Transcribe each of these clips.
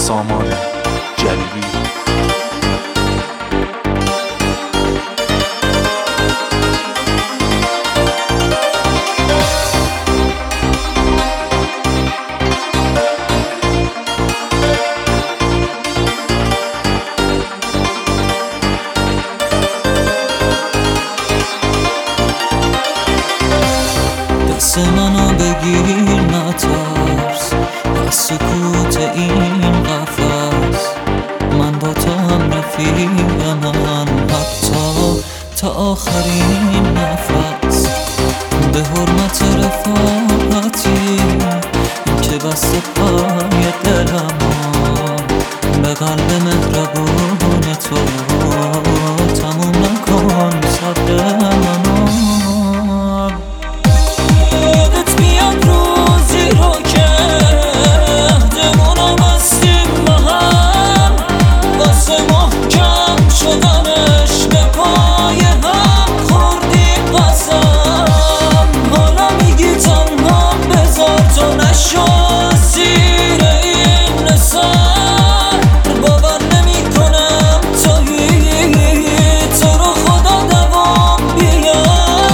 سامان جلیلی. دست منو بگیر نترس از سکوت این قفس، من با تو هم رفیقم، حتی تا آخرین نفس. به حرمت رفاقتی که بسته پای دلم، به قلب مهربون تو تموم نکن صبر منو. یادت میاد روزی رو که عهدمونو بستیم با هم، واسه محکم شدنش به پای هم خوردیم قسم. حالا میگی تنها بذار تو نشو زیر این نسر، باور نمی کنم تویی، تو رو خدا دوام بیار.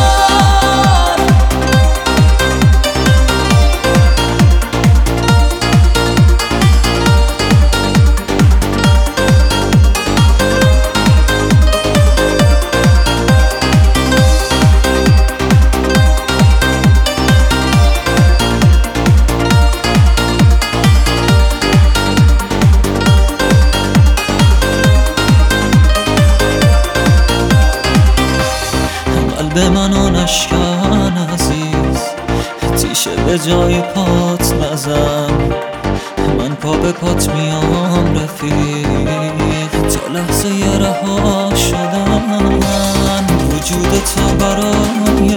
قلب منو نشکن عزیز، تیشه به جای پات نزن، من پا به پات میام رفیق تا لحظه رها شدن. وجود تو برای